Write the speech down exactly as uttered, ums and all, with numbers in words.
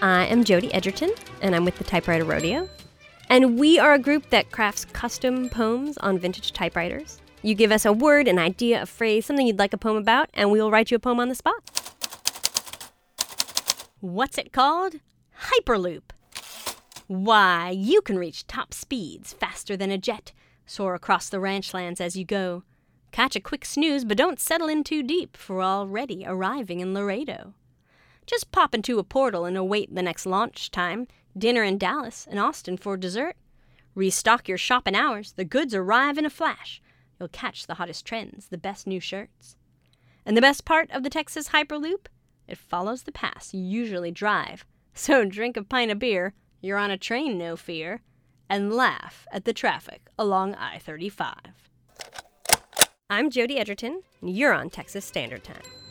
I am Jody Edgerton, and I'm with the Typewriter Rodeo. And we are a group that crafts custom poems on vintage typewriters. You give us a word, an idea, a phrase, something you'd like a poem about, and we will write you a poem on the spot. What's it called? Hyperloop. Why, you can reach top speeds faster than a jet, soar across the ranchlands as you go. Catch a quick snooze, but don't settle in too deep, for already arriving in Laredo. Just pop into a portal and await the next launch time. Dinner in Dallas and Austin for dessert. Restock your shopping hours. The goods arrive in a flash. You'll catch the hottest trends, the best new shirts. And the best part of the Texas Hyperloop? It follows the pass you usually drive. So drink a pint of beer, you're on a train, no fear, and laugh at the traffic along I thirty-five. I'm Jody Edgerton, and you're on Texas Standard Time.